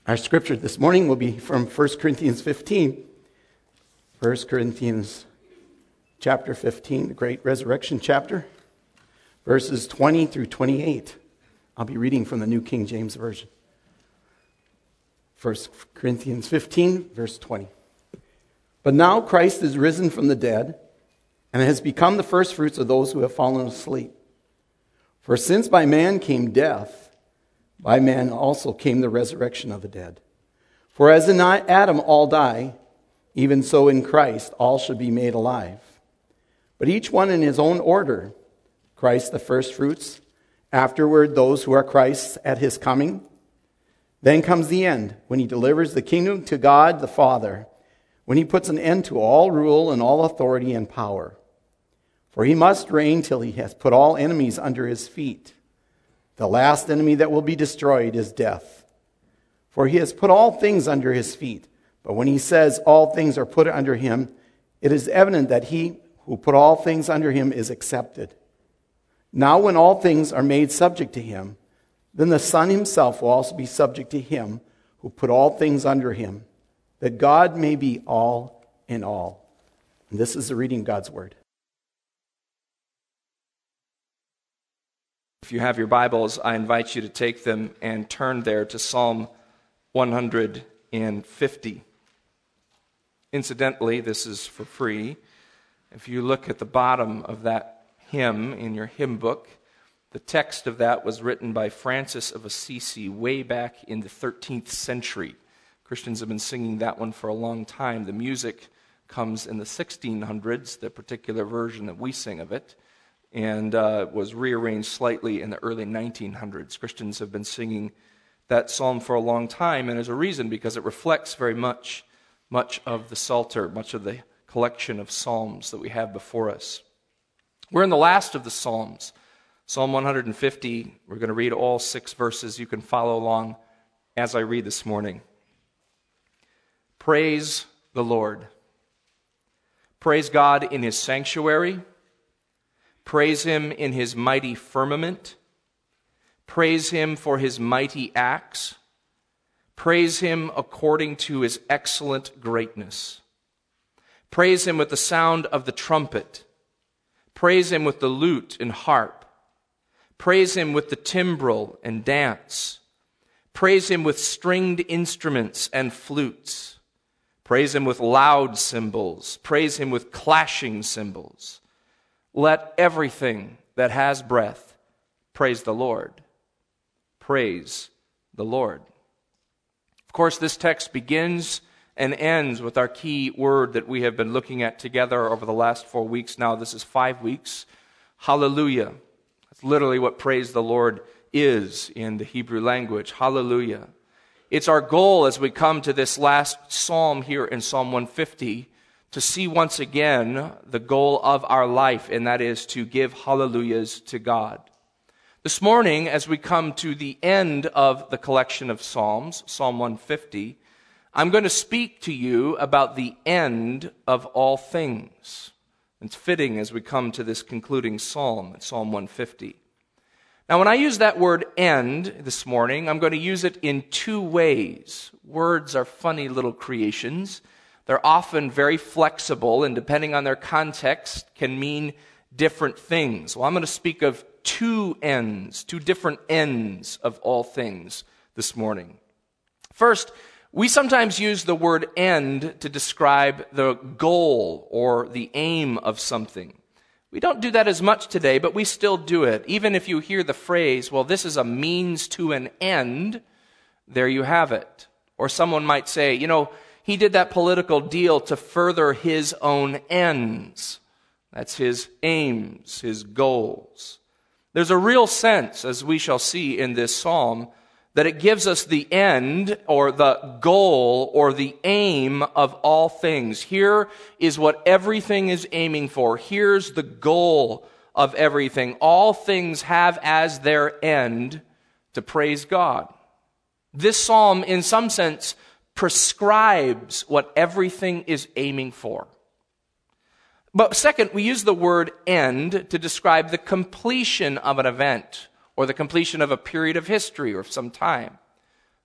Our scripture this morning will be from 1 Corinthians 15. 1 Corinthians chapter 15, the great resurrection chapter, verses 20 through 28. I'll be reading from the New King James Version. 1 Corinthians 15, verse 20. But now Christ is risen from the dead and has become the firstfruits of those who have fallen asleep. For since by man came death, by man also came the resurrection of the dead. For as in Adam all die, even so in Christ all should be made alive. But each one in his own order. Christ the firstfruits, afterward those who are Christ's at his coming. Then comes the end, when he delivers the kingdom to God the Father, when he puts an end to all rule and all authority and power. For he must reign till he has put all enemies under his feet. The last enemy that will be destroyed is death. For he has put all things under his feet. But when he says all things are put under him, it is evident that he who put all things under him is accepted. Now when all things are made subject to him, then the Son himself will also be subject to him who put all things under him, that God may be all in all. And this is the reading of God's word. If you have your Bibles, I invite you to take them and turn there to Psalm 150. Incidentally, this is for free. If you look at the bottom of that hymn in your hymn book, the text of that was written by Francis of Assisi way back in the 13th century. Christians have been singing that one for a long time. The music comes in the 1600s, the particular version that we sing of it, and was rearranged slightly in the early 1900s. Christians have been singing that psalm for a long time, and there's a reason, because it reflects very much of the Psalter, much of the collection of psalms that we have before us. We're in the last of the psalms, Psalm 150. We're going to read all 6 verses. You can follow along as I read this morning. Praise the Lord. Praise God in his sanctuary. Praise him in his mighty firmament. Praise him for his mighty acts. Praise him according to his excellent greatness. Praise him with the sound of the trumpet. Praise him with the lute and harp. Praise him with the timbrel and dance. Praise him with stringed instruments and flutes. Praise him with loud cymbals. Praise him with clashing cymbals. Let everything that has breath praise the Lord. Praise the Lord. Of course, this text begins and ends with our key word that we have been looking at together over the last 4 weeks now. This is 5 weeks. Hallelujah. That's literally what praise the Lord is in the Hebrew language. Hallelujah. It's our goal as we come to this last psalm here in Psalm 150 to see once again the goal of our life, and that is to give hallelujahs to God. This morning, as we come to the end of the collection of Psalms, Psalm 150, I'm going to speak to you about the end of all things. It's fitting as we come to this concluding psalm, Psalm 150. Now, when I use that word end this morning, I'm going to use it in 2 ways. Words are funny little creations. They're often very flexible, and depending on their context, can mean different things. Well, I'm going to speak of 2 ends, 2 different ends of all things this morning. First, we sometimes use the word end to describe the goal or the aim of something. We don't do that as much today, but we still do it. Even if you hear the phrase, well, this is a means to an end, there you have it. Or someone might say, he did that political deal to further his own ends. That's his aims, his goals. There's a real sense, as we shall see in this psalm, that it gives us the end or the goal or the aim of all things. Here is what everything is aiming for. Here's the goal of everything. All things have as their end to praise God. This psalm, in some sense, prescribes what everything is aiming for. But second, we use the word end to describe the completion of an event or the completion of a period of history or of some time.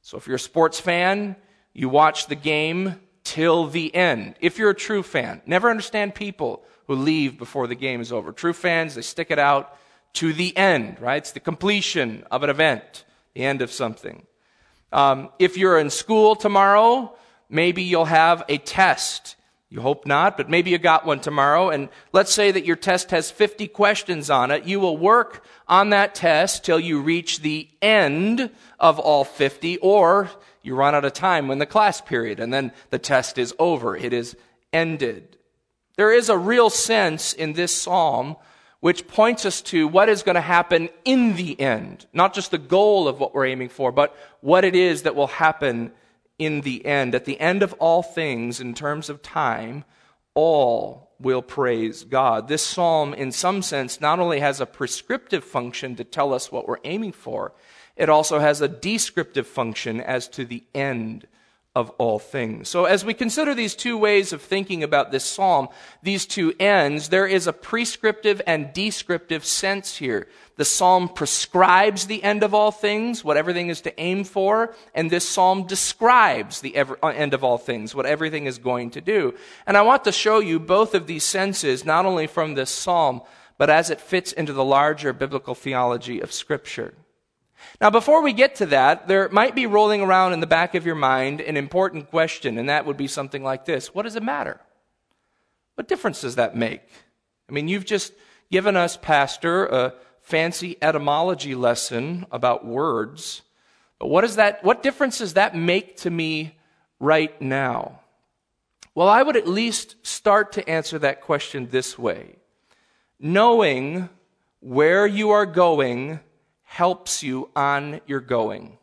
So if you're a sports fan, you watch the game till the end. If you're a true fan, never understand people who leave before the game is over. True fans, they stick it out to the end, right? It's the completion of an event, the end of something. If you're in school tomorrow, maybe you'll have a test. You hope not, but maybe you got one tomorrow. And let's say that your test has 50 questions on it. You will work on that test till you reach the end of all 50, or you run out of time when the class period, and then the test is over. It is ended. There is a real sense in this psalm which points us to what is going to happen in the end. Not just the goal of what we're aiming for, but what it is that will happen in the end. At the end of all things, in terms of time, all will praise God. This psalm, in some sense, not only has a prescriptive function to tell us what we're aiming for, it also has a descriptive function as to the end of all things. So as we consider these two ways of thinking about this psalm, these two ends, there is a prescriptive and descriptive sense here. The psalm prescribes the end of all things, what everything is to aim for, and this psalm describes the end of all things, what everything is going to do. And I want to show you both of these senses, not only from this psalm, but as it fits into the larger biblical theology of Scripture. Now, before we get to that, there might be rolling around in the back of your mind an important question, and that would be something like this. What does it matter? What difference does that make? I mean, you've just given us, Pastor, a fancy etymology lesson about words, but what difference does that make to me right now? Well, I would at least start to answer that question this way. Knowing where you are going helps you on your going.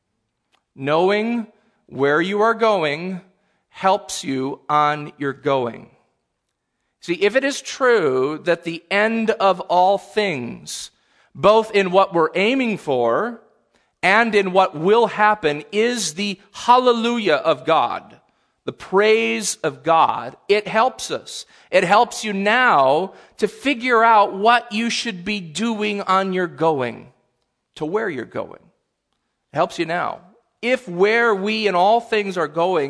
Knowing where you are going helps you on your going. See, if it is true that the end of all things, both in what we're aiming for and in what will happen, is the hallelujah of God, the praise of God, it helps us. It helps you now to figure out what you should be doing on your going, to where you're going. It helps you now. If where we in all things are going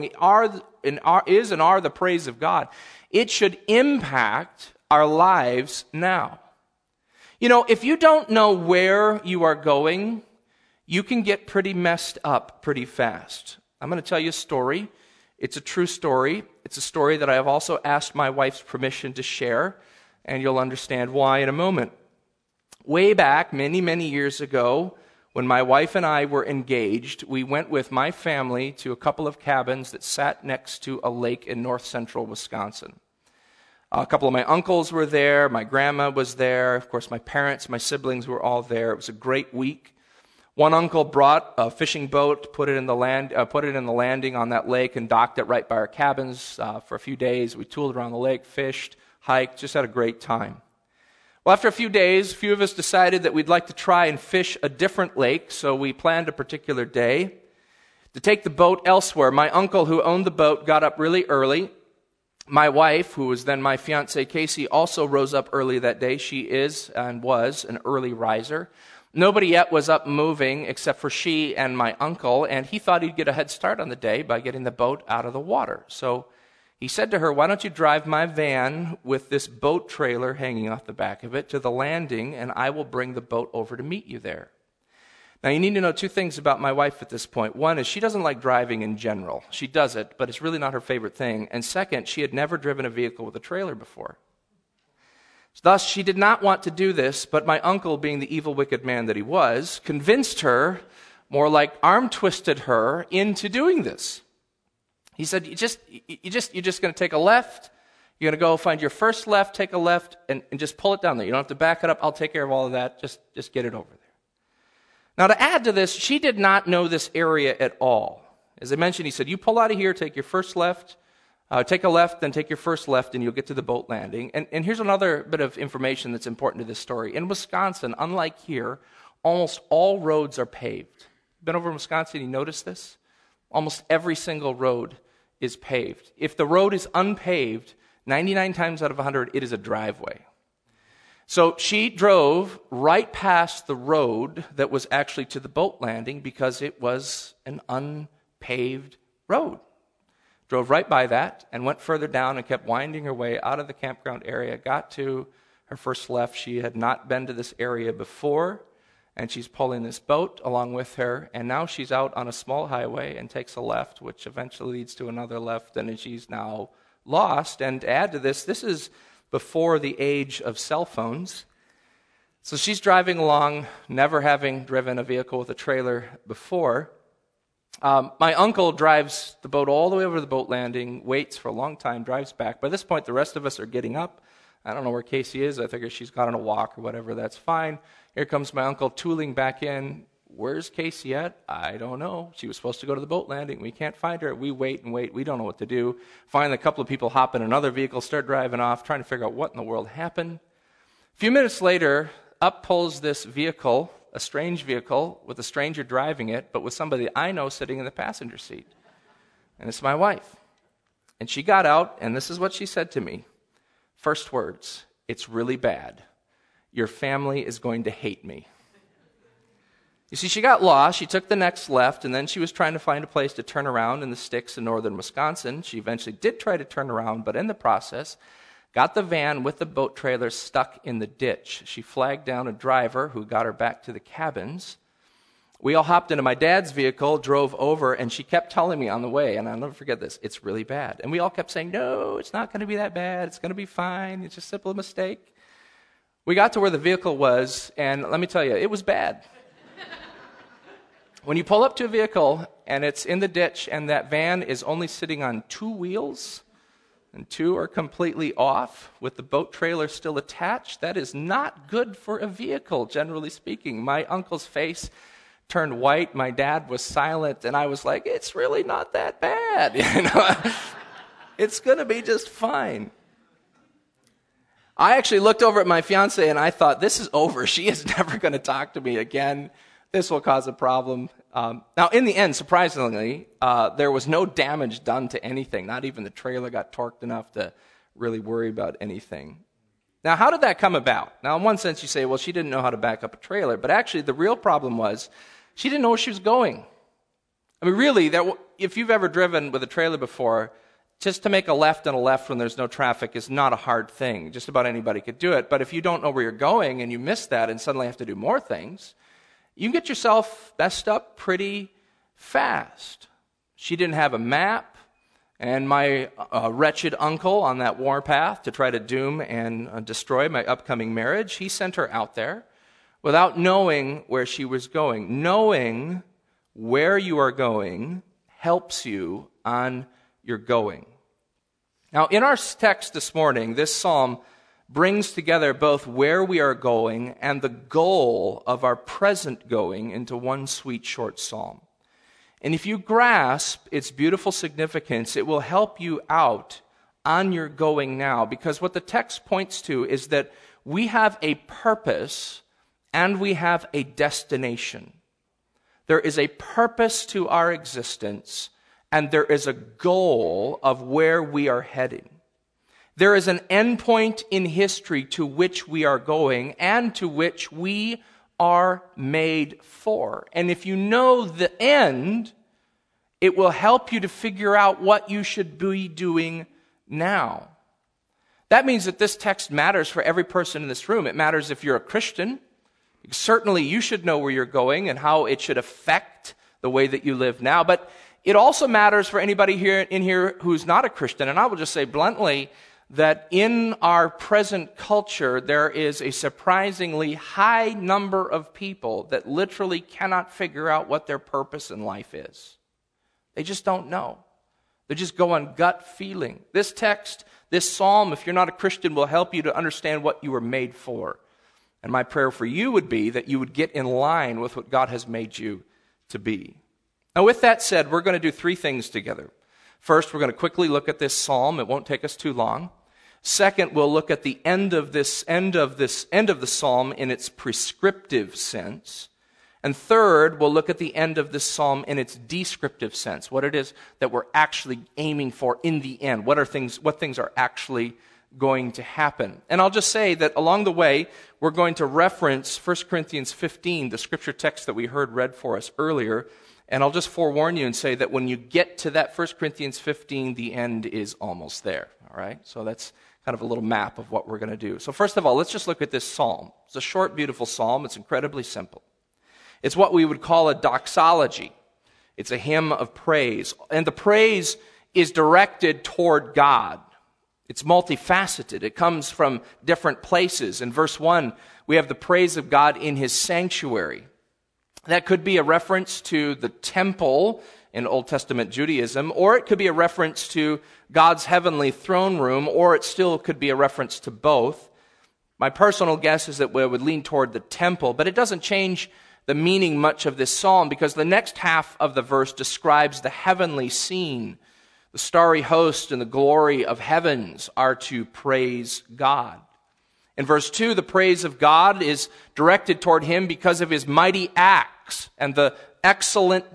is and are the praise of God, it should impact our lives now. You know, if you don't know where you are going, you can get pretty messed up pretty fast. I'm going to tell you a story. It's a true story. It's a story that I have also asked my wife's permission to share, and you'll understand why in a moment. Way back, many, many years ago, when my wife and I were engaged, we went with my family to a couple of cabins that sat next to a lake in north central Wisconsin. A couple of my uncles were there, my grandma was there, of course my parents, my siblings were all there. It was a great week. One uncle brought a fishing boat, put it in the landing on that lake, and docked it right by our cabins for a few days. We tooled around the lake, fished, hiked, just had a great time. Well, after a few days, a few of us decided that we'd like to try and fish a different lake, so we planned a particular day to take the boat elsewhere. My uncle, who owned the boat, got up really early. My wife, who was then my fiancée, Casey, also rose up early that day. She is and was an early riser. Nobody yet was up moving except for she and my uncle, and he thought he'd get a head start on the day by getting the boat out of the water. So he said to her, "Why don't you drive my van with this boat trailer hanging off the back of it to the landing, and I will bring the boat over to meet you there." Now, you need to know two things about my wife at this point. One is she doesn't like driving in general. She does it, but it's really not her favorite thing. And second, she had never driven a vehicle with a trailer before. Thus, she did not want to do this, but my uncle, being the evil, wicked man that he was, convinced her, more like arm-twisted her, into doing this. He said, you're just going to take a left. You're going to go find your first left, take a left, and just pull it down there. You don't have to back it up. I'll take care of all of that. Just get it over there. Now, to add to this, she did not know this area at all. As I mentioned, he said, you pull out of here, take your first left, take a left, then take your first left, and you'll get to the boat landing. And here's another bit of information that's important to this story. In Wisconsin, unlike here, almost all roads are paved. Been over in Wisconsin, you notice this? Almost every single road is paved. If the road is unpaved, 99 times out of 100, it is a driveway. So she drove right past the road that was actually to the boat landing because it was an unpaved road. Drove right by that and went further down and kept winding her way out of the campground area. Got to her first left. She had not been to this area before, and she's pulling this boat along with her. And now she's out on a small highway and takes a left, which eventually leads to another left, and she's now lost. And to add to this, this is before the age of cell phones. So she's driving along, never having driven a vehicle with a trailer before. My uncle drives the boat all the way over to the boat landing, waits for a long time, drives back. By this point, the rest of us are getting up. I don't know where Casey is. I figure she's got on a walk or whatever. That's fine. Here comes my uncle tooling back in. Where's Casey at? I don't know. She was supposed to go to the boat landing. We can't find her. We wait and wait. We don't know what to do. Finally, a couple of people hop in another vehicle, start driving off, trying to figure out what in the world happened. A few minutes later, up pulls this vehicle, a strange vehicle, with a stranger driving it, but with somebody I know sitting in the passenger seat. And it's my wife. And she got out, and this is what she said to me. First words, "It's really bad. Your family is going to hate me." You see, she got lost. She took the next left, and then she was trying to find a place to turn around in the sticks in northern Wisconsin. She eventually did try to turn around, but in the process, got the van with the boat trailer stuck in the ditch. She flagged down a driver who got her back to the cabins. We all hopped into my dad's vehicle, drove over, and she kept telling me on the way, and I'll never forget this, "It's really bad." And we all kept saying, "No, it's not going to be that bad. It's going to be fine. It's just a simple mistake." We got to where the vehicle was, and let me tell you, it was bad. When you pull up to a vehicle and it's in the ditch and that van is only sitting on 2 wheels and 2 are completely off with the boat trailer still attached, that is not good for a vehicle, generally speaking. My uncle's face turned white. My dad was silent, and I was like, "It's really not that bad. It's going to be just fine." I actually looked over at my fiance and I thought, this is over. She is never going to talk to me again. This will cause a problem. Now, in the end, surprisingly, there was no damage done to anything. Not even the trailer got torqued enough to really worry about anything. Now, how did that come about? Now, in one sense, you say, well, she didn't know how to back up a trailer. But actually, the real problem was she didn't know where she was going. I mean, really, if you've ever driven with a trailer before, just to make a left and a left when there's no traffic is not a hard thing. Just about anybody could do it. But if you don't know where you're going and you miss that and suddenly have to do more things, you can get yourself messed up pretty fast. She didn't have a map, and my wretched uncle on that warpath to try to doom and destroy my upcoming marriage, he sent her out there without knowing where she was going. Knowing where you are going helps you on your going. Now, in our text this morning, this psalm brings together both where we are going and the goal of our present going into one sweet short psalm. And if you grasp its beautiful significance, it will help you out on your going now, because what the text points to is that we have a purpose and we have a destination. There is a purpose to our existence, and there is a goal of where we are heading. There is an endpoint in history to which we are going and to which we are made for. And if you know the end, it will help you to figure out what you should be doing now. That means that this text matters for every person in this room. It matters if you're a Christian. Certainly you should know where you're going and how it should affect the way that you live now. But it also matters for anybody in here who's not a Christian. And I will just say bluntly that in our present culture, there is a surprisingly high number of people that literally cannot figure out what their purpose in life is. They just don't know. They just go on gut feeling. This text, this psalm, if you're not a Christian, will help you to understand what you were made for. And my prayer for you would be that you would get in line with what God has made you to be. Now, with that said, we're going to do 3 things together. First, we're going to quickly look at this psalm. It won't take us too long. Second, we'll look at the end of the psalm in its prescriptive sense. And third, we'll look at the end of this psalm in its descriptive sense, what it is that we're actually aiming for in the end. What things are actually going to happen. And I'll just say that along the way, we're going to reference 1 Corinthians 15, the scripture text that we heard read for us earlier. And I'll just forewarn you and say that when you get to that 1 Corinthians 15, the end is almost there. All right? So that's kind of a little map of what we're going to do. So first of all, let's just look at this psalm. It's a short, beautiful psalm. It's incredibly simple. It's what we would call a doxology. It's a hymn of praise. And the praise is directed toward God. It's multifaceted. It comes from different places. In verse 1, we have the praise of God in his sanctuary. That could be a reference to the temple in Old Testament Judaism, or it could be a reference to God's heavenly throne room, or it still could be a reference to both. My personal guess is that we would lean toward the temple, but it doesn't change the meaning much of this psalm, because the next half of the verse describes the heavenly scene. The starry host and the glory of heavens are to praise God. In verse 2, the praise of God is directed toward him because of his mighty acts and the excellence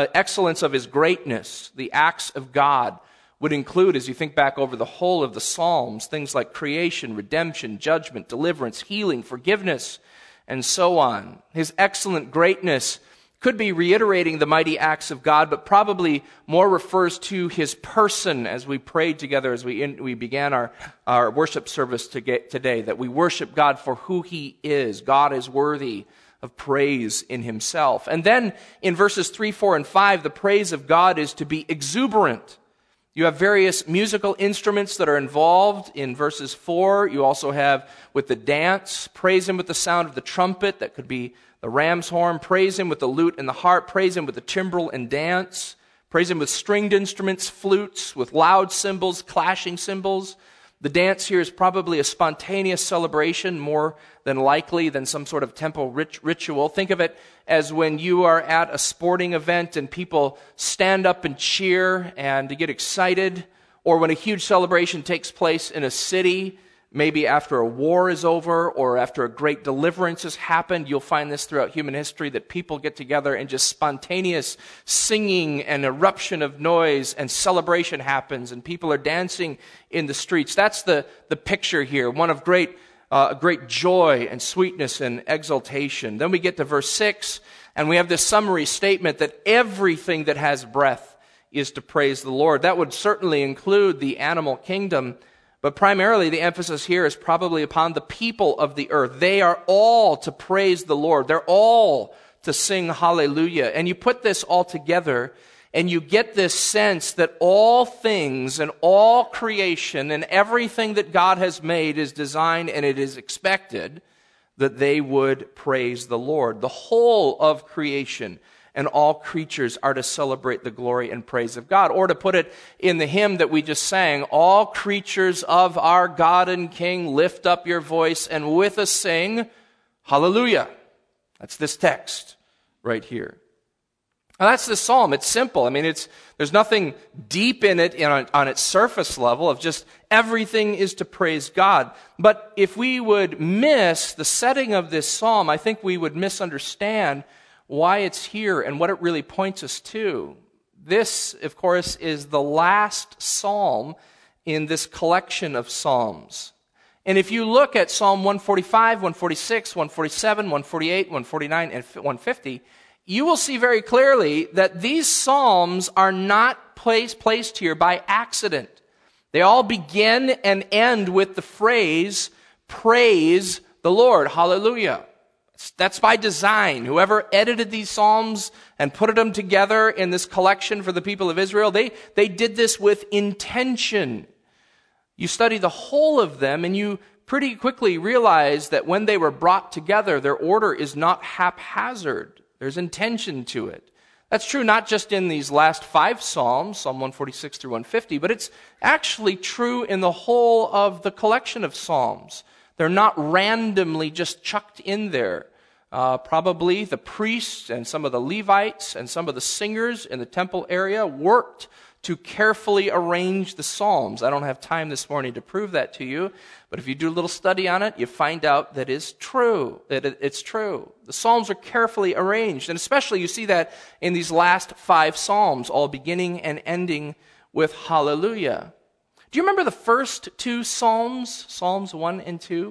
of his greatness. The acts of God would include, as you think back over the whole of the Psalms, things like creation, redemption, judgment, deliverance, healing, forgiveness, and so on. His excellent greatness could be reiterating the mighty acts of God, but probably more refers to his person, as we prayed together as we began our worship service today, that we worship God for who he is. God is worthy of praise in himself. And then in verses 3, 4, and 5, the praise of God is to be exuberant. You have various musical instruments that are involved in verses 4. You also have with the dance, praise him with the sound of the trumpet. That could be the ram's horn. Praise him with the lute and the harp. Praise him with the timbrel and dance. Praise him with stringed instruments, flutes, with loud cymbals, clashing cymbals. The dance here is probably a spontaneous celebration, more than likely than some sort of temple ritual. Think of it as when you are at a sporting event and people stand up and cheer and get excited, or when a huge celebration takes place in a city, maybe after a war is over or after a great deliverance has happened. You'll find this throughout human history, that people get together and just spontaneous singing and eruption of noise and celebration happens and people are dancing in the streets. That's the picture here, one of great joy and sweetness and exultation. Then we get to verse 6 and we have this summary statement that everything that has breath is to praise the Lord. That would certainly include the animal kingdom, but primarily the emphasis here is probably upon the people of the earth. They are all to praise the Lord. They're all to sing hallelujah. And you put this all together and you get this sense that all things and all creation and everything that God has made is designed and it is expected that they would praise the Lord. The whole of creation and all creatures are to celebrate the glory and praise of God. Or to put it in the hymn that we just sang, all creatures of our God and King, lift up your voice and with us sing, hallelujah. That's this text right here. Now that's the psalm. It's simple. I mean, there's nothing deep in it on its surface level of just everything is to praise God. But if we would miss the setting of this psalm, I think we would misunderstand why it's here and what it really points us to. This, of course, is the last psalm in this collection of psalms. And if you look at Psalm 145, 146, 147, 148, 149, and 150, you will see very clearly that these psalms are not placed here by accident. They all begin and end with the phrase, praise the Lord, hallelujah. That's by design. Whoever edited these psalms and put them together in this collection for the people of Israel, they did this with intention. You study the whole of them and you pretty quickly realize that when they were brought together, their order is not haphazard. There's intention to it. That's true not just in these last 5 psalms, Psalm 146 through 150, but it's actually true in the whole of the collection of psalms. They're not randomly just chucked in there. Probably the priests and some of the Levites and some of the singers in the temple area worked to carefully arrange the psalms. I don't have time this morning to prove that to you, but if you do a little study on it, you find out that it's true. It's true. The psalms are carefully arranged, and especially you see that in these last 5 psalms, all beginning and ending with hallelujah. Do you remember the first two Psalms, Psalms 1 and 2?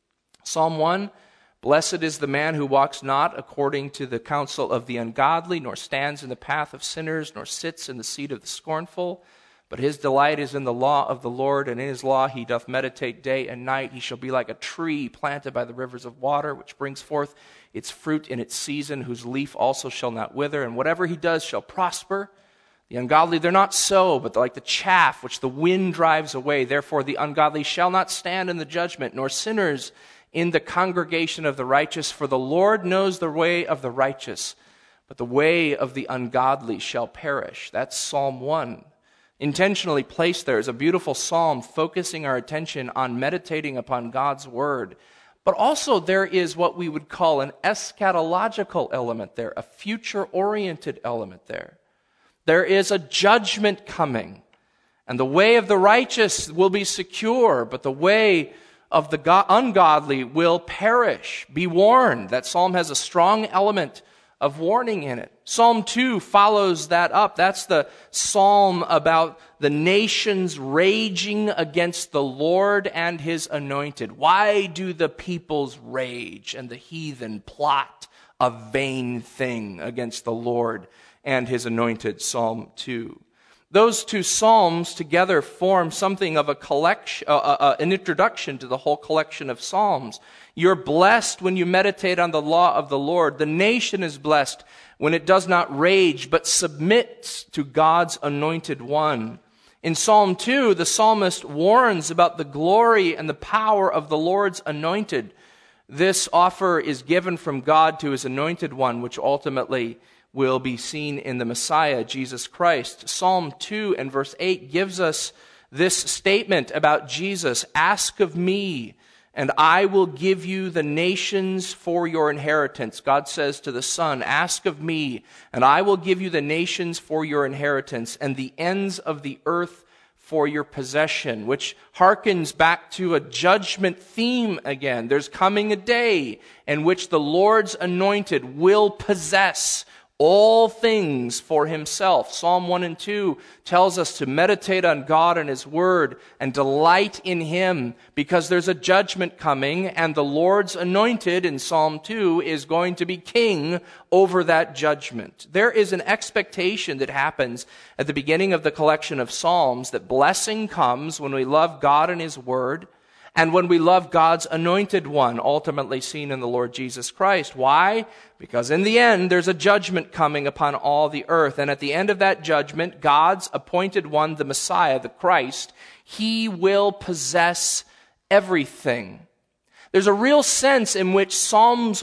Psalm 1, blessed is the man who walks not according to the counsel of the ungodly, nor stands in the path of sinners, nor sits in the seat of the scornful. But his delight is in the law of the Lord, and in his law he doth meditate day and night. He shall be like a tree planted by the rivers of water, which brings forth its fruit in its season, whose leaf also shall not wither, and whatever he does shall prosper. The ungodly, they're not so, but they're like the chaff which the wind drives away. Therefore the ungodly shall not stand in the judgment, nor sinners in the congregation of the righteous. For the Lord knows the way of the righteous, but the way of the ungodly shall perish. That's Psalm 1. Intentionally placed there is a beautiful psalm focusing our attention on meditating upon God's word. But also there is what we would call an eschatological element there, a future-oriented element there. There is a judgment coming, and the way of the righteous will be secure, but the way of the ungodly will perish. Be warned. That psalm has a strong element of warning in it. Psalm 2 follows that up. That's the psalm about the nations raging against the Lord and his anointed. Why do the peoples rage and the heathen plot a vain thing against the Lord and his anointed? Psalm 2. Those two psalms together form something of a collection, an introduction to the whole collection of psalms. You're blessed when you meditate on the law of the Lord. The nation is blessed when it does not rage, but submits to God's anointed one. In Psalm 2, the psalmist warns about the glory and the power of the Lord's anointed. This offer is given from God to his anointed one, which ultimately will be seen in the Messiah, Jesus Christ. Psalm 2 and verse 8 gives us this statement about Jesus. Ask of me, and I will give you the nations for your inheritance. God says to the Son, ask of me, and I will give you the nations for your inheritance, and the ends of the earth for your possession, which harkens back to a judgment theme again. There's coming a day in which the Lord's anointed will possess all things for himself. Psalm 1 and 2 tells us to meditate on God and his word and delight in him, because there's a judgment coming, and the Lord's anointed in Psalm 2 is going to be king over that judgment. There is an expectation that happens at the beginning of the collection of Psalms that blessing comes when we love God and his word, and when we love God's anointed one, ultimately seen in the Lord Jesus Christ. Why? Because in the end, there's a judgment coming upon all the earth. And at the end of that judgment, God's appointed one, the Messiah, the Christ, he will possess everything. There's a real sense in which Psalms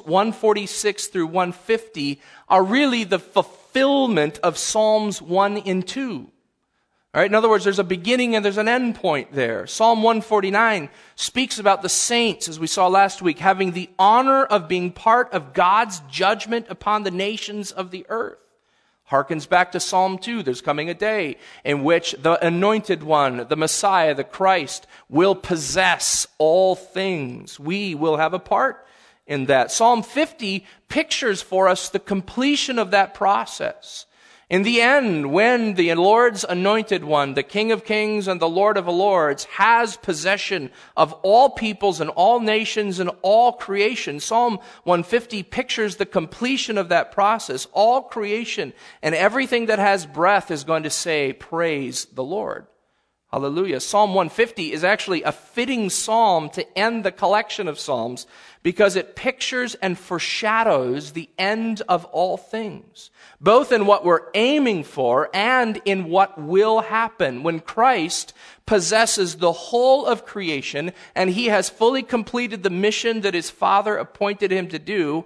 146 through 150 are really the fulfillment of Psalms 1 and 2. All right, in other words, there's a beginning and there's an end point there. Psalm 149 speaks about the saints, as we saw last week, having the honor of being part of God's judgment upon the nations of the earth. Harkens back to Psalm 2. There's coming a day in which the anointed one, the Messiah, the Christ, will possess all things. We will have a part in that. Psalm 50 pictures for us the completion of that process. In the end, when the Lord's anointed one, the King of Kings and the Lord of Lords, has possession of all peoples and all nations and all creation, Psalm 150 pictures the completion of that process. All creation and everything that has breath is going to say, praise the Lord. Hallelujah. Psalm 150 is actually a fitting psalm to end the collection of psalms because it pictures and foreshadows the end of all things, both in what we're aiming for and in what will happen when Christ possesses the whole of creation and he has fully completed the mission that his Father appointed him to do.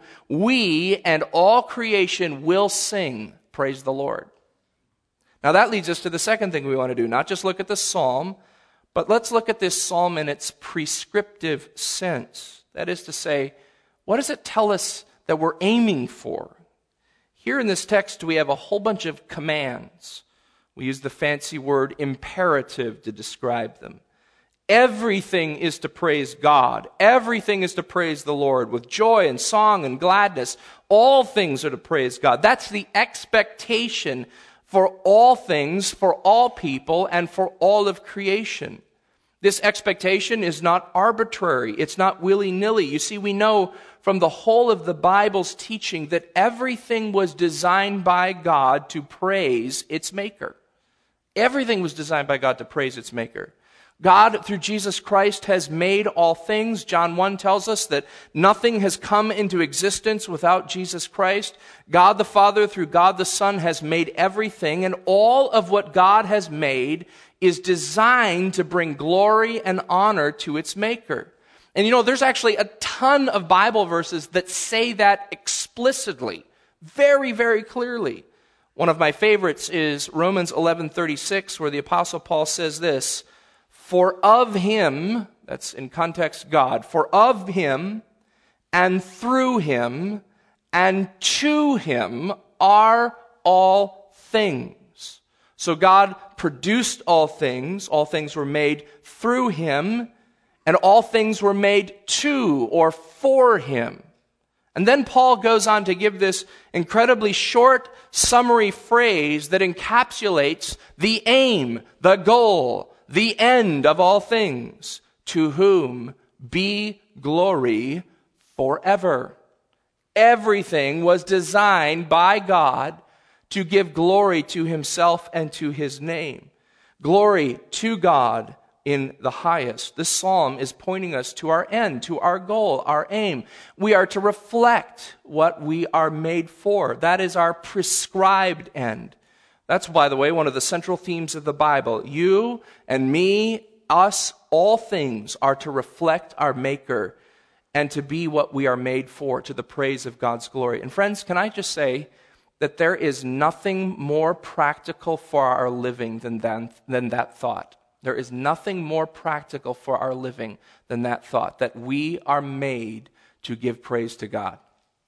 We and all creation will sing, praise the Lord. Now that leads us to the second thing we want to do, not just look at the psalm, but let's look at this psalm in its prescriptive sense. That is to say, what does it tell us that we're aiming for? Here in this text, we have a whole bunch of commands. We use the fancy word imperative to describe them. Everything is to praise God. Everything is to praise the Lord with joy and song and gladness. All things are to praise God. That's the expectation for all things, for all people, and for all of creation. This expectation is not arbitrary. It's not willy-nilly. You see, we know from the whole of the Bible's teaching that everything was designed by God to praise its maker. Everything was designed by God to praise its maker. God, through Jesus Christ, has made all things. John 1 tells us that nothing has come into existence without Jesus Christ. God the Father, through God the Son, has made everything, and all of what God has made is designed to bring glory and honor to its maker. And you know, there's actually a ton of Bible verses that say that explicitly, very, very clearly. One of my favorites is Romans 11:36, where the Apostle Paul says this, "For of him," that's in context God, "for of him and through him and to him are all things." So God produced all things were made through him, and all things were made to or for him. And then Paul goes on to give this incredibly short summary phrase that encapsulates the aim, the goal, the end of all things, to whom be glory forever. Everything was designed by God to give glory to himself and to his name. Glory to God in the highest. This psalm is pointing us to our end, to our goal, our aim. We are to reflect what we are made for. That is our prescribed end. That's, by the way, one of the central themes of the Bible. You and me, us, all things are to reflect our Maker and to be what we are made for, to the praise of God's glory. And friends, can I just say that there is nothing more practical for our living than that thought. There is nothing more practical for our living than that thought, that we are made to give praise to God.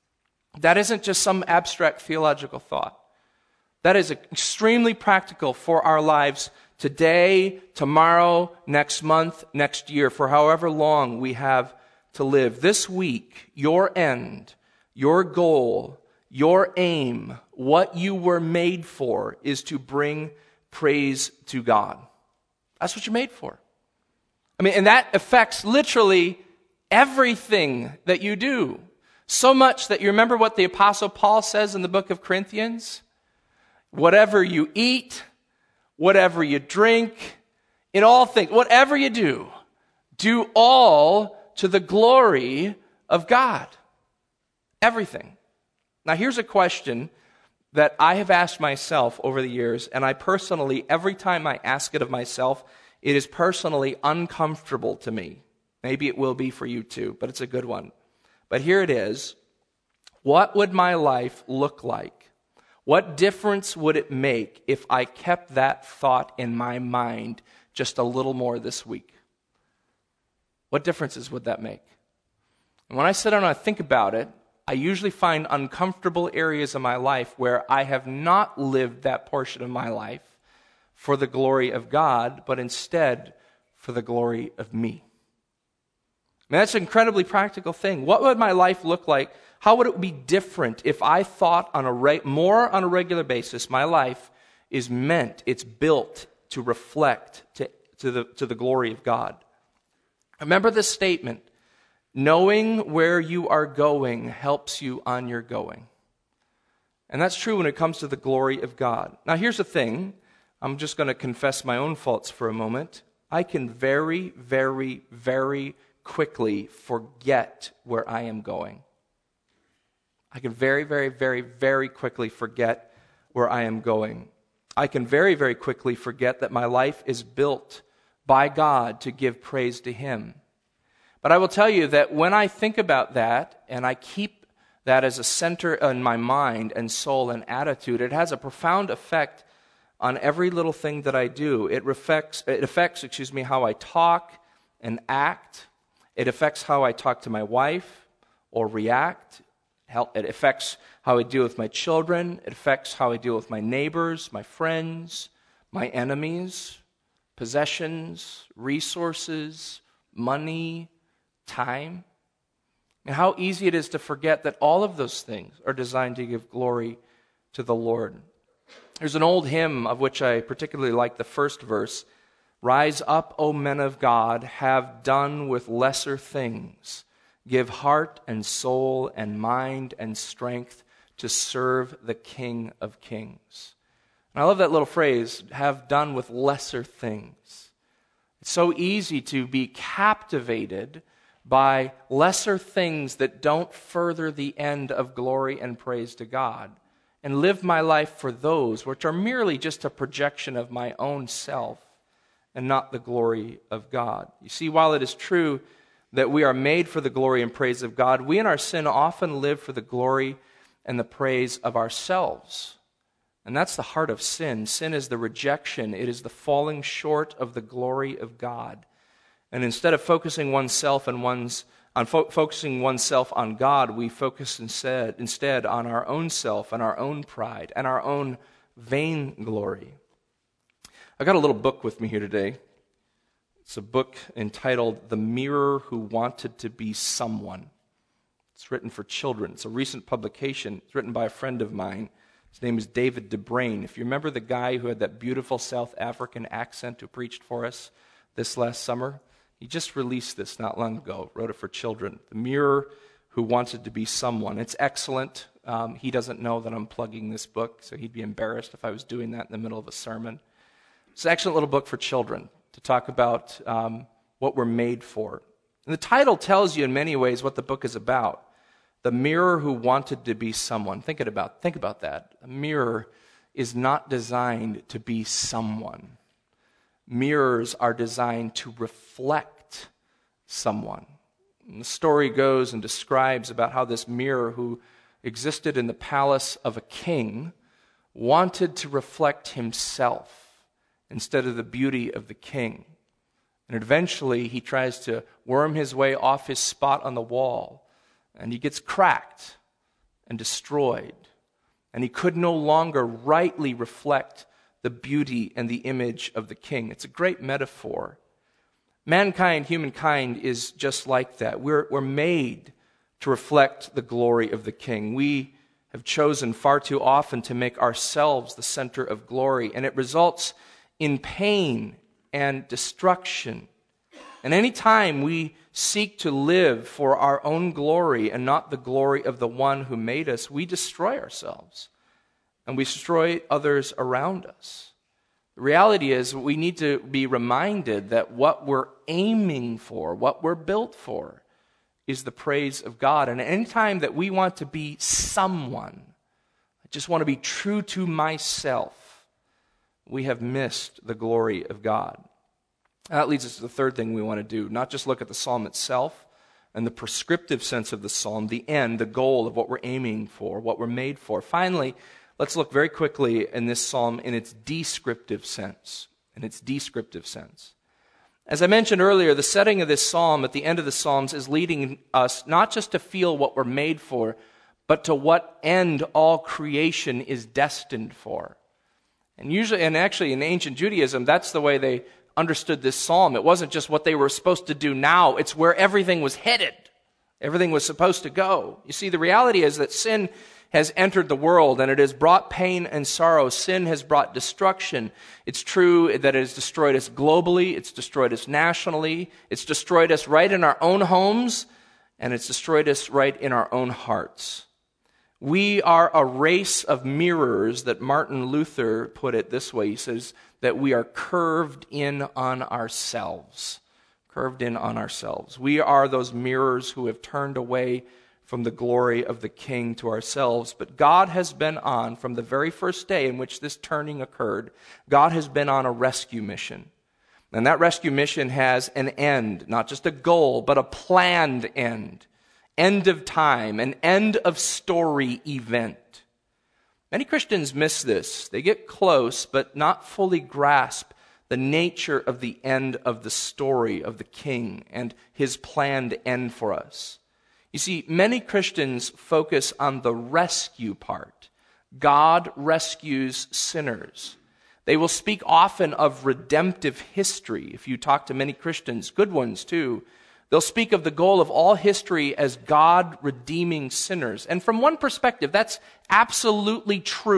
That isn't just some abstract theological thought. That is extremely practical for our lives today, tomorrow, next month, next year, for however long we have to live. This week, your end, your goal, your aim, what you were made for is to bring praise to God. That's what you're made for. I mean, and that affects literally everything that you do. So much that you remember what the Apostle Paul says in the book of Corinthians? Whatever you eat, whatever you drink, in all things, whatever you do all to the glory of God. Everything. Now here's a question that I have asked myself over the years, and I personally, every time I ask it of myself, it is personally uncomfortable to me. Maybe it will be for you too, but it's a good one. But here it is. What would my life look like? What difference would it make if I kept that thought in my mind just a little more this week? What differences would that make? And when I sit down and I think about it, I usually find uncomfortable areas of my life where I have not lived that portion of my life for the glory of God, but instead for the glory of me. I mean, that's an incredibly practical thing. What would my life look like? How would it be different if I thought more on a regular basis my life is meant, it's built to reflect to the glory of God? Remember this statement. Knowing where you are going helps you on your going. And that's true when it comes to the glory of God. Now here's the thing. I'm just going to confess my own faults for a moment. I can very, very, very quickly forget where I am going. I can very, very, very, very quickly forget where I am going. I can very, very quickly forget that my life is built by God to give praise to Him. But I will tell you that when I think about that, and I keep that as a center in my mind and soul and attitude, it has a profound effect on every little thing that I do. It affects how I talk and act. It affects how I talk to my wife or react. It affects how I deal with my children. It affects how I deal with my neighbors, my friends, my enemies, possessions, resources, money, time. And how easy it is to forget that all of those things are designed to give glory to the Lord. There's an old hymn of which I particularly like the first verse. Rise up, O men of God, have done with lesser things. Give heart and soul and mind and strength to serve the King of Kings. And I love that little phrase, have done with lesser things. It's so easy to be captivated by lesser things that don't further the end of glory and praise to God, and live my life for those which are merely just a projection of my own self and not the glory of God. You see, while it is true that we are made for the glory and praise of God, we in our sin often live for the glory and the praise of ourselves. And that's the heart of sin. Sin is the rejection. It is the falling short of the glory of God. And instead of focusing oneself on God, we focus instead on our own self and our own pride and our own vainglory. I got a little book with me here today. It's a book entitled The Mirror Who Wanted to Be Someone. It's written for children. It's a recent publication. It's written by a friend of mine. His name is David DeBrain. If you remember the guy who had that beautiful South African accent who preached for us this last summer, he just released this not long ago, wrote it for children. The Mirror Who Wanted to Be Someone. It's excellent. He doesn't know that I'm plugging this book, so he'd be embarrassed if I was doing that in the middle of a sermon. It's an excellent little book for children to talk about what we're made for. And the title tells you in many ways what the book is about. The Mirror Who Wanted to Be Someone. Think about that. A mirror is not designed to be someone. Mirrors are designed to reflect someone. And the story goes and describes about how this mirror, who existed in the palace of a king, wanted to reflect himself instead of the beauty of the king. And eventually he tries to worm his way off his spot on the wall, and he gets cracked and destroyed. And he could no longer rightly reflect the beauty and the image of the king. It's a great metaphor. Mankind, humankind, is just like that. We're made to reflect the glory of the king. We have chosen far too often to make ourselves the center of glory, and it results in pain and destruction. And any time we seek to live for our own glory and not the glory of the one who made us, we destroy ourselves. And we destroy others around us. The reality is we need to be reminded that what we're aiming for, what we're built for, is the praise of God. And any time that we want to be someone, I just want to be true to myself, we have missed the glory of God. That leads us to the third thing we want to do, not just look at the psalm itself and the prescriptive sense of the psalm, the end, the goal of what we're aiming for, what we're made for. Finally, let's look very quickly in this psalm in its descriptive sense. As I mentioned earlier, the setting of this psalm at the end of the Psalms is leading us not just to feel what we're made for, but to what end all creation is destined for. And actually in ancient Judaism, that's the way they understood this psalm. It wasn't just what they were supposed to do now, it's where everything was headed. Everything was supposed to go. You see, the reality is that sin has entered the world, and it has brought pain and sorrow. Sin has brought destruction. It's true that it has destroyed us globally, it's destroyed us nationally, it's destroyed us right in our own homes, and it's destroyed us right in our own hearts. We are a race of mirrors, that Martin Luther put it this way. He says that we are curved in on ourselves. Curved in on ourselves. We are those mirrors who have turned away from the glory of the King to ourselves. But God has been on, from the very first day in which this turning occurred, God has been on a rescue mission. And that rescue mission has an end, not just a goal, but a planned end. End of time, an end of story event. Many Christians miss this. They get close, but not fully grasp the nature of the end of the story of the King and his planned end for us. You see, many Christians focus on the rescue part. God rescues sinners. They will speak often of redemptive history. If you talk to many Christians, good ones too, they'll speak of the goal of all history as God redeeming sinners. And from one perspective, that's absolutely true.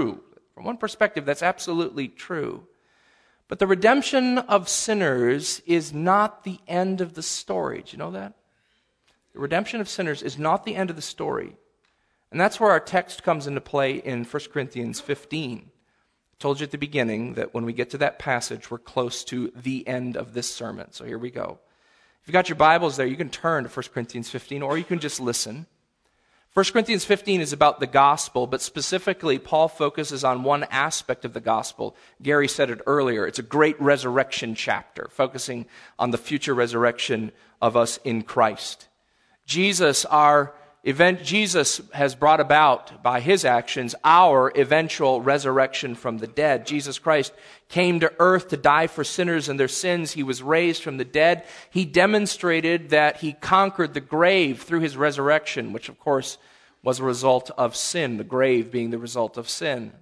From one perspective, that's absolutely true. But the redemption of sinners is not the end of the story. Do you know that? The redemption of sinners is not the end of the story. And that's where our text comes into play in 1 Corinthians 15. I told you at the beginning that when we get to that passage, we're close to the end of this sermon. So here we go. If you've got your Bibles there, you can turn to 1 Corinthians 15, or you can just listen. 1 Corinthians 15 is about the gospel, but specifically, Paul focuses on one aspect of the gospel. Gary said it earlier. It's a great resurrection chapter, focusing on the future resurrection of us in Christ. Jesus has brought about, by his actions, our eventual resurrection from the dead. Jesus Christ came to earth to die for sinners and their sins. He was raised from the dead. He demonstrated that he conquered the grave through his resurrection, which, of course, was a result of sin, the grave being the result of sin.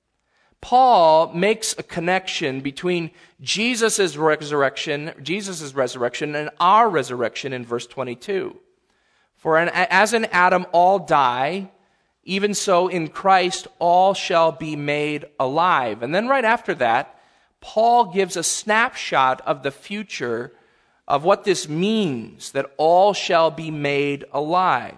Paul makes a connection between Jesus' resurrection and our resurrection in verse 22. For as in Adam all die, even so in Christ all shall be made alive. And then right after that, Paul gives a snapshot of the future of what this means, that all shall be made alive.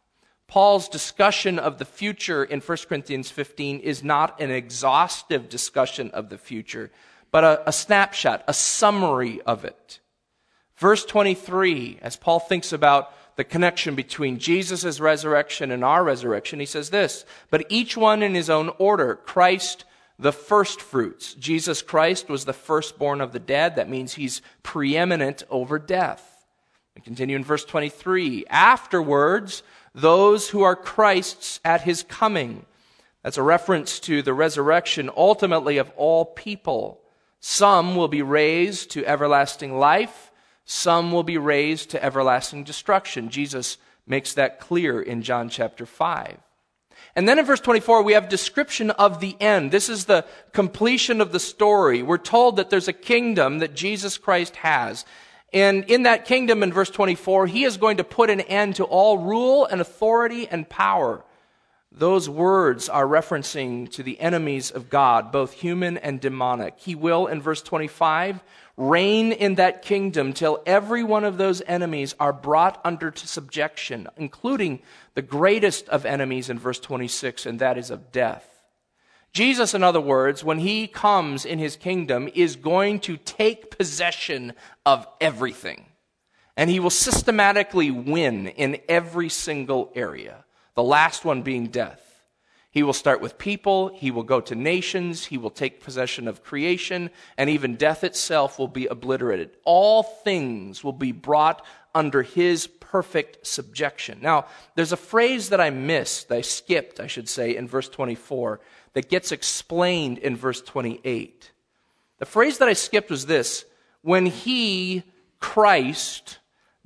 Paul's discussion of the future in 1 Corinthians 15 is not an exhaustive discussion of the future, but a snapshot, a summary of it. Verse 23, as Paul thinks about the connection between Jesus' resurrection and our resurrection, he says this, but each one in his own order, Christ the firstfruits. Jesus Christ was the firstborn of the dead. That means he's preeminent over death. We continue in verse 23. Afterwards, those who are Christ's at his coming. That's a reference to the resurrection ultimately of all people. Some will be raised to everlasting life. Some will be raised to everlasting destruction. Jesus makes that clear in John chapter 5. And then in verse 24, we have description of the end. This is the completion of the story. We're told that there's a kingdom that Jesus Christ has. And in that kingdom, in verse 24, he is going to put an end to all rule and authority and power. Those words are referencing to the enemies of God, both human and demonic. He will, in verse 25, reign in that kingdom till every one of those enemies are brought under to subjection, including the greatest of enemies in verse 26, and that is of death. Jesus, in other words, when he comes in his kingdom, is going to take possession of everything. And he will systematically win in every single area, the last one being death. He will start with people, he will go to nations, he will take possession of creation, and even death itself will be obliterated. All things will be brought under his perfect subjection. Now, there's a phrase that I skipped, in verse 24, that gets explained in verse 28. The phrase that I skipped was this: when he, Christ,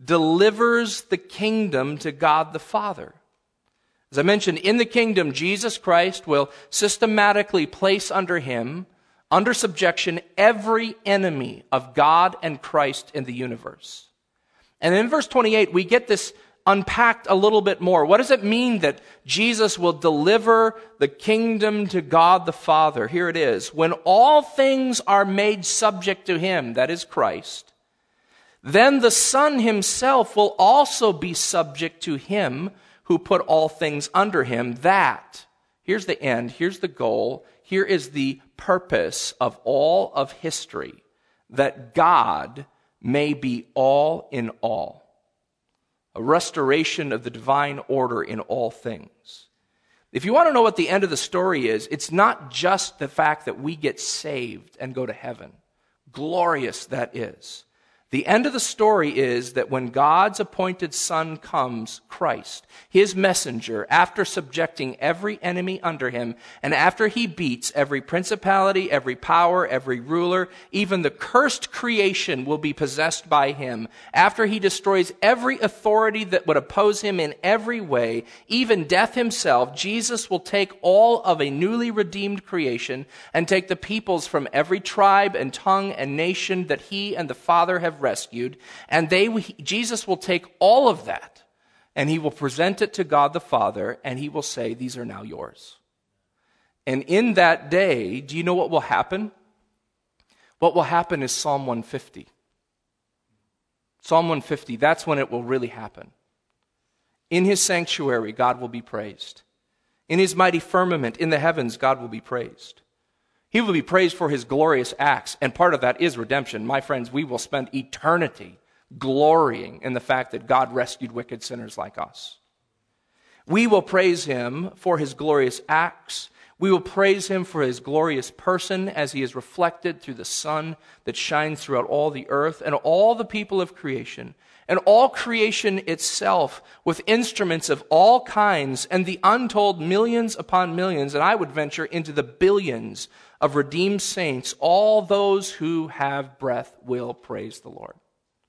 delivers the kingdom to God the Father. As I mentioned, in the kingdom, Jesus Christ will systematically place under him, under subjection, every enemy of God and Christ in the universe. And in verse 28, we get this unpacked a little bit more. What does it mean that Jesus will deliver the kingdom to God the Father? Here it is. When all things are made subject to him, that is Christ, then the Son himself will also be subject to him who put all things under him, that, here's the end, here's the goal, here is the purpose of all of history, that God may be all in all. A restoration of the divine order in all things. If you want to know what the end of the story is, it's not just the fact that we get saved and go to heaven. Glorious that is. The end of the story is that when God's appointed Son comes, Christ, his messenger, after subjecting every enemy under him, and after he beats every principality, every power, every ruler, even the cursed creation will be possessed by him. After he destroys every authority that would oppose him in every way, even death himself, Jesus will take all of a newly redeemed creation and take the peoples from every tribe and tongue and nation that he and the Father have rescued, and Jesus will take all of that and he will present it to God the Father, and he will say, these are now yours. And in that day, do you know what will happen? What will happen is Psalm 150. Psalm 150, that's when it will really happen. In his sanctuary, God will be praised. In his mighty firmament, in the heavens, God will be praised. He will be praised for his glorious acts, and part of that is redemption. My friends, we will spend eternity glorying in the fact that God rescued wicked sinners like us. We will praise him for his glorious acts. We will praise him for his glorious person as he is reflected through the sun that shines throughout all the earth and all the people of creation, and all creation itself with instruments of all kinds and the untold millions upon millions, and I would venture into the billions of redeemed saints. All those who have breath will praise the Lord.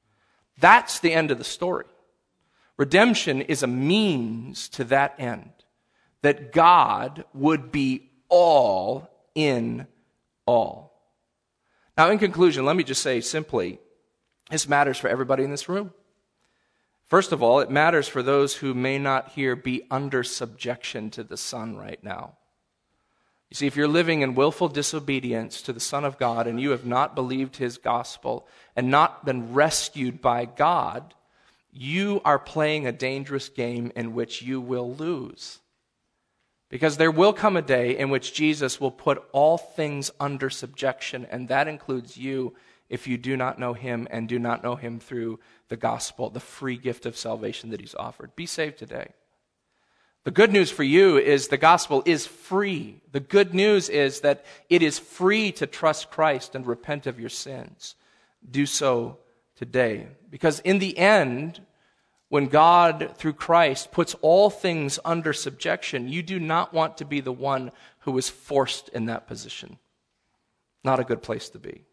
That's the end of the story. Redemption is a means to that end, that God would be all in all. Now, in conclusion, let me just say simply, this matters for everybody in this room. First of all, it matters for those who may not here be under subjection to the Son right now. You see, if you're living in willful disobedience to the Son of God and you have not believed his gospel and not been rescued by God, you are playing a dangerous game in which you will lose. Because there will come a day in which Jesus will put all things under subjection, and that includes you if you do not know him and do not know him through the gospel, the free gift of salvation that he's offered. Be saved today. The good news for you is the gospel is free. The good news is that it is free to trust Christ and repent of your sins. Do so today. Because in the end, when God, through Christ, puts all things under subjection, you do not want to be the one who is forced in that position. Not a good place to be.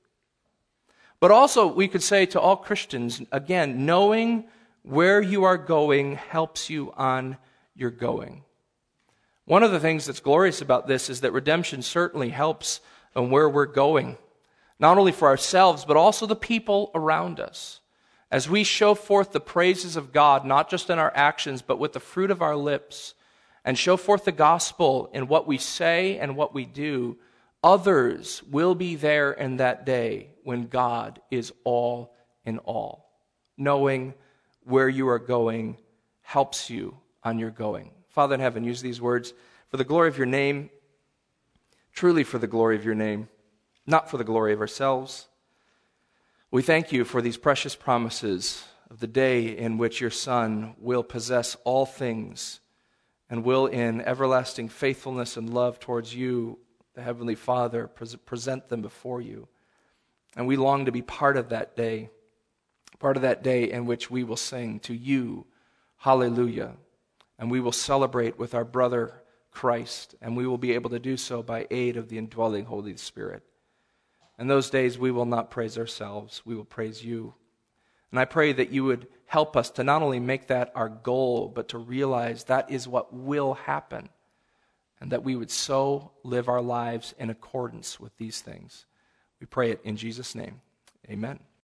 But also, we could say to all Christians, again, knowing where you are going helps you on your going. One of the things that's glorious about this is that redemption certainly helps on where we're going, not only for ourselves, but also the people around us. As we show forth the praises of God, not just in our actions, but with the fruit of our lips, and show forth the gospel in what we say and what we do, others will be there in that day when God is all in all. Knowing where you are going helps you on your going. Father in heaven, use these words for the glory of your name, truly for the glory of your name, not for the glory of ourselves. We thank you for these precious promises of the day in which your Son will possess all things and will in everlasting faithfulness and love towards you, the Heavenly Father, present them before you. And we long to be part of that day in which we will sing to you, hallelujah, and we will celebrate with our brother Christ, and we will be able to do so by aid of the indwelling Holy Spirit. In those days, we will not praise ourselves, we will praise you. And I pray that you would help us to not only make that our goal, but to realize that is what will happen, and that we would so live our lives in accordance with these things. We pray it in Jesus' name. Amen.